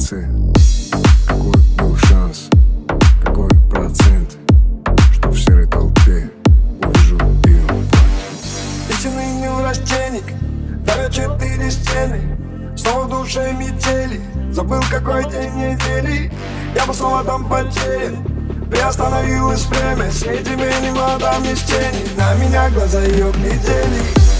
конце? Какой был шанс, какой процент, что в серой толпе увижу ее платье? Истинный неврастенник, давят 4 стены, снова в душе метели. Забыл, какой день недели, я бы снова там потерян. Приостановилось время, среди меня мадам из тени. На меня глаза ее глядели.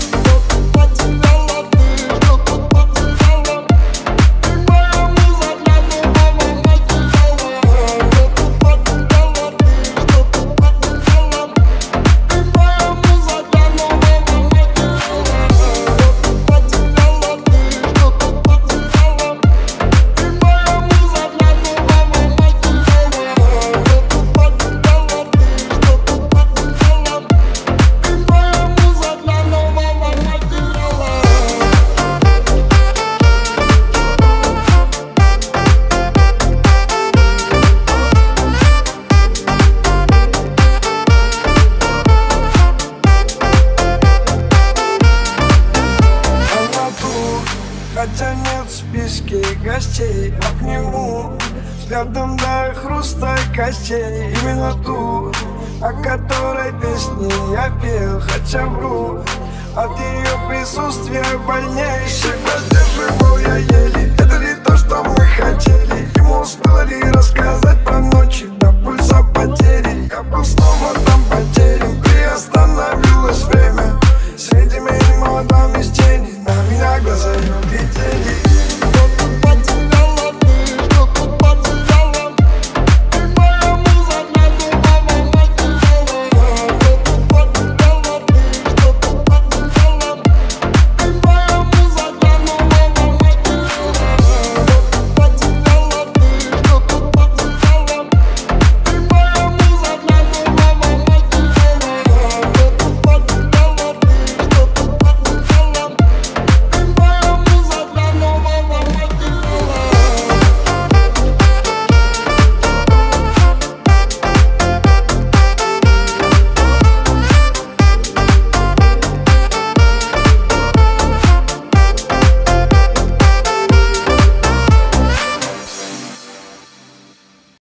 Хотя нет в списке гостей, обниму взглядом до хруста костей. Именно ту, о которой песни я пел, хотя вру. От ее присутствия больнейших воздерживал я еле.